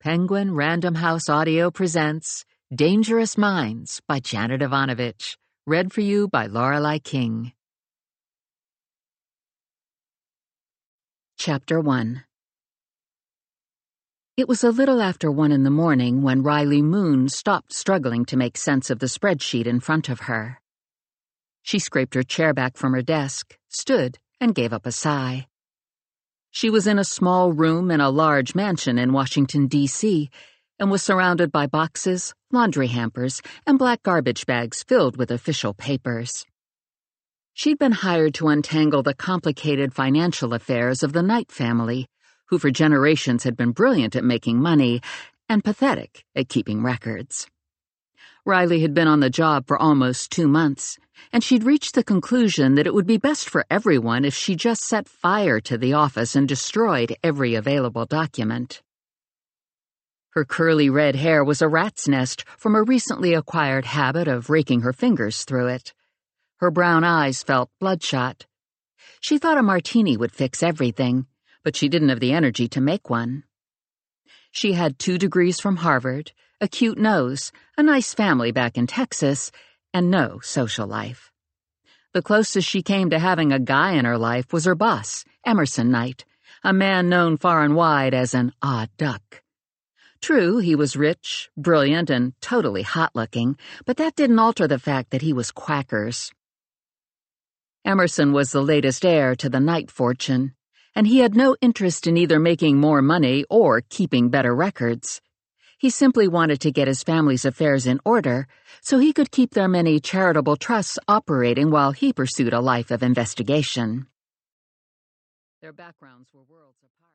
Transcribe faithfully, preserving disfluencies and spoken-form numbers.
Penguin Random House Audio presents Dangerous Minds by Janet Ivanovich, read for you by Lorelei King. Chapter one. It was a little after one in the morning when Riley Moon stopped struggling to make sense of the spreadsheet in front of her. She scraped her chair back from her desk, stood, and gave up a sigh. She was in a small room in a large mansion in Washington, D C, and was surrounded by boxes, laundry hampers, and black garbage bags filled with official papers. She'd been hired to untangle the complicated financial affairs of the Knight family, who for generations had been brilliant at making money and pathetic at keeping records. Riley had been on the job for almost two months, and she'd reached the conclusion that it would be best for everyone if she just set fire to the office and destroyed every available document. Her curly red hair was a rat's nest from a recently acquired habit of raking her fingers through it. Her brown eyes felt bloodshot. She thought a martini would fix everything, but she didn't have the energy to make one. She had two degrees from Harvard, a cute nose, a nice family back in Texas, and no social life. The closest she came to having a guy in her life was her boss, Emerson Knight, a man known far and wide as an odd duck. True, he was rich, brilliant, and totally hot-looking, but that didn't alter the fact that he was quackers. Emerson was the latest heir to the Knight fortune, and he had no interest in either making more money or keeping better records. He simply wanted to get his family's affairs in order so he could keep their many charitable trusts operating while he pursued a life of investigation. Their backgrounds were worlds apart.